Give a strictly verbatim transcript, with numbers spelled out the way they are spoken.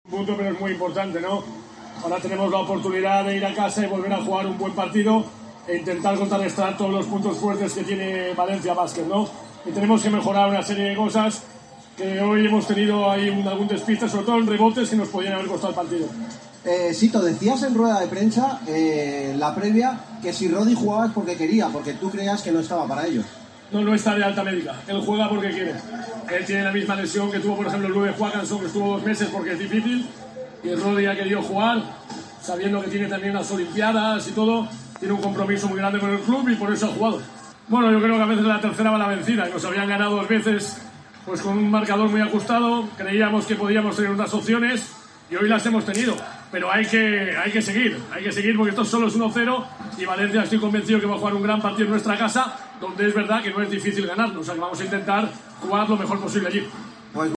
Un punto, pero es muy importante, ¿no? Ahora tenemos la oportunidad de ir a casa y volver a jugar un buen partido e intentar contrarrestar todos los puntos fuertes que tiene Valencia Basket, ¿no? Y tenemos que mejorar una serie de cosas que hoy hemos tenido ahí un, algún despiste, sobre todo en rebotes que nos podían haber costado el partido. Eh, Sito, decías en rueda de prensa, eh, la previa, que si Rodi jugaba es porque quería, porque tú creías que no estaba para ello. No, no está de alta médica. Él juega porque quiere. Él tiene la misma lesión que tuvo, por ejemplo, el nueve Joaquinson, que estuvo dos meses porque es difícil. Y Rodi ha querido jugar, sabiendo que tiene también las Olimpiadas y todo. Tiene un compromiso muy grande con el club y por eso ha jugado. Bueno, yo creo que a veces la tercera va la vencida. Y nos habían ganado dos veces pues con un marcador muy ajustado. Creíamos que podíamos tener unas opciones y hoy las hemos tenido. Pero hay que, hay que seguir, hay que seguir porque esto solo es uno cero y Valencia estoy convencido que va a jugar un gran partido en nuestra casa, donde es verdad que no es difícil ganarlo. O sea que vamos a intentar jugar lo mejor posible allí.